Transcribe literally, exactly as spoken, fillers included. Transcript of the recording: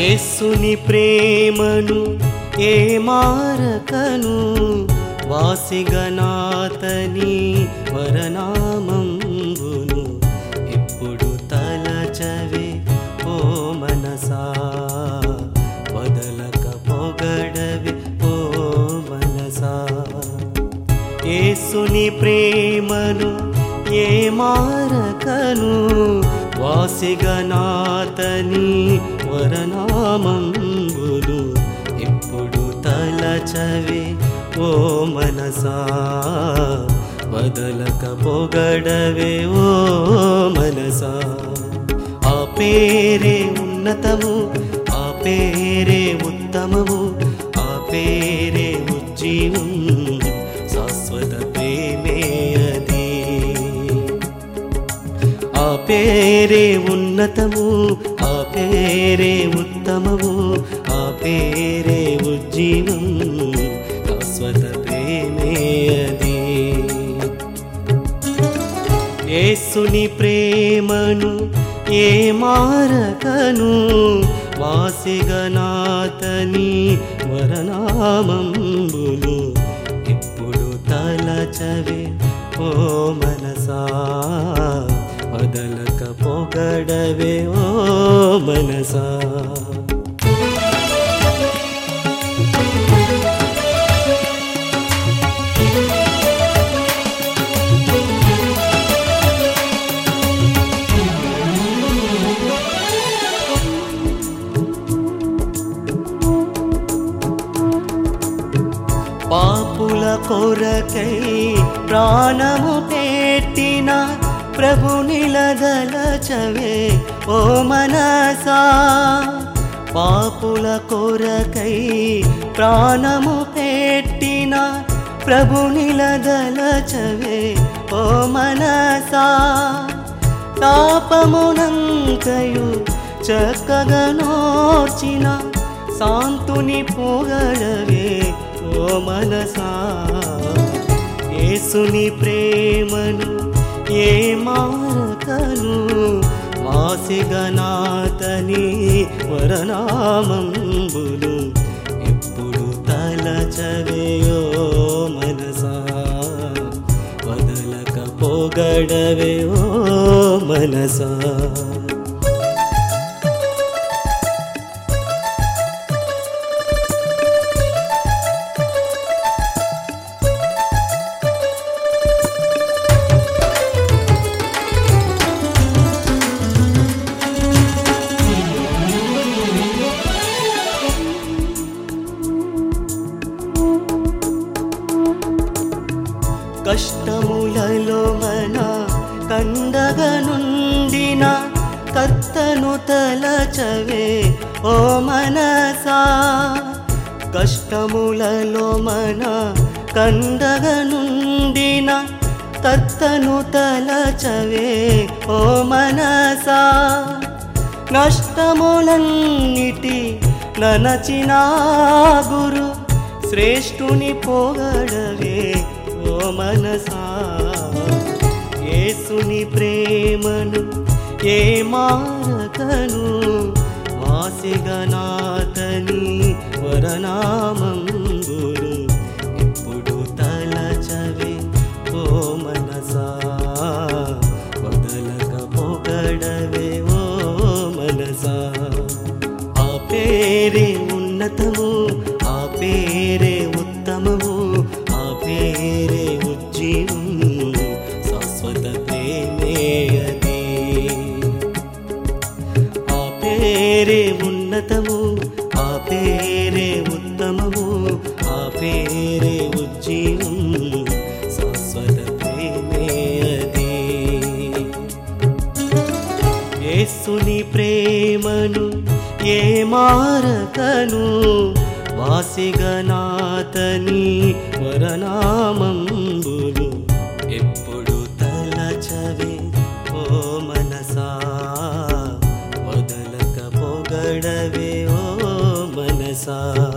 యేసుని ప్రేమను ఏ మారకను వాసిగనాతని వరనామంబును ఇప్పుడు తలచవే ఓ మనసా వదలక పొగడవే ఓ మనసా. యేసుని ప్రేమను ఏ మారకను వాసిగనాతని వరనామంబులు ఇప్పుడు తలచవే ఓ మనసా వదలక పొగడవే ఓ మనసా. ఆ పేరే ఉన్నతము, ఆ పేరే ఉత్తమము, ఆ పేరే ఉజ్జీవం, శాశ్వత ప్రేమే అది. ఆ పేరే ఉన్నతము, ఆ పేరే ఉత్తమము, ఆ పేరే ఉజ్జీవం, శాశ్వత ప్రేమే అది. యేసుని ప్రేమను ఏ మారకను వాసిగనాతని వరనామంబులు ఇప్పుడు తలచవే ఓ మనసా వదలక పొగడవే ఓ మనసా. పాపుల కొరకై ప్రాణము పెట్టిన ప్రభు నిలదలచవే ఓ మనసా. పాపుల కొరకై ప్రాణము పెట్టిన ప్రభు నిలదలచవే ఓ మనసా. తాపమునంకయు చక్కగా నోర్చిన శాంతుని పొగడవే ఓ మనసా. యేసుని ప్రేమను ఏ మారకను వాసిగనాతని వరనామంబులు ఇప్పుడు తలచవే ఓ మనసా వదలక పొగడవే ఓ మనసా. కష్టములలో మన కండగనుండిన కర్తను తలచవే ఓ మనసా. కష్టములలో మన కండగనుండిన కర్తను తలచవే ఓ మనసా. నష్టములన్నిటి ననచిన గురు శ్రేష్ఠుని పొగడవే ఓ మనసా. యేసుని ప్రేమను ఏ మారకను వాసిగనాతని వరనామంబులు ఇప్పుడు తలచవే ఓ మనసా వదలక పొగడవే ఓ మనసా. ఆ పేరే ఉన్నతము, ఆ పేరే ఉత్తమము, ఆ పేరే ఉజ్జీవం, శాశ్వత ప్రేమే అది. ఆ పేరే ఉన్నతము, ఆ పేరే ఉత్తమము, ఆ పేరే ఉజ్జీవం, శాశ్వత ప్రేమే అది. యేసుని ప్రేమను ఏ మారకను వాసిగనాతని వరనామంబులు ఎప్పుడు తలచవే ఓ మనసా వదలక పొగడవే ఓ మనసా.